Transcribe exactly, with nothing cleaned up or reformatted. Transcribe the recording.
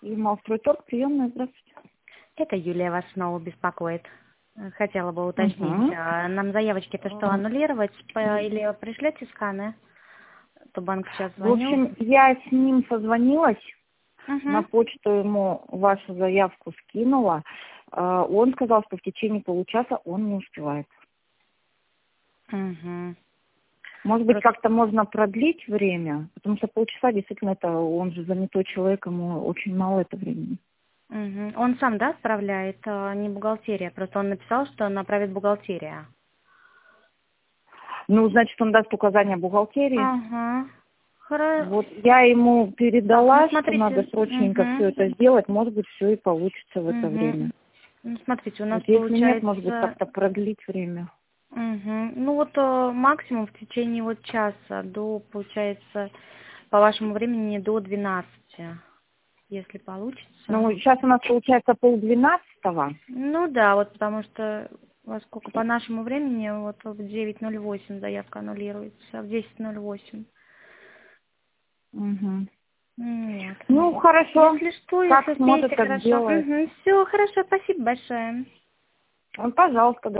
И Малстройторг, приемная, здравствуйте. Это Юлия вас снова беспокоит. Хотела бы уточнить. Угу. а, Нам заявочки-то что, аннулировать по- или пришлете сканы? То банк сейчас В звонил. общем, я с ним созвонилась, на Угу. почту ему вашу заявку скинула. А, Он сказал, что в течение получаса он не успевает. Угу. Может быть, Просто... как-то можно продлить время, потому что полчаса действительно это он же занятой человек, ему очень мало это времени. Угу. Он сам, да, справляет, а не бухгалтерия? Просто он написал, что направит бухгалтерия. Ну, значит, он даст указания бухгалтерии. Ага. Хорошо. Вот я ему передала, Ну, что смотрите. надо срочненько все Угу. это сделать, может быть, все и получится в это время. Угу. Ну, смотрите, у нас Вот если нет, может быть, получается... как-то продлить время. Угу. Ну вот э, максимум в течение вот часа до, получается, по вашему времени до двенадцати, если получится. Ну, сейчас у нас получается полдвенадцатого. Ну да, вот потому что во сколько по нашему времени вот в девять ноль восемь заявка аннулируется, в десять ноль восемь. Угу. Вот. Ну, хорошо. Если что, Как если сможет, успеете, так хорошо. сделает. Угу. Все, хорошо, спасибо большое. Ну, пожалуйста,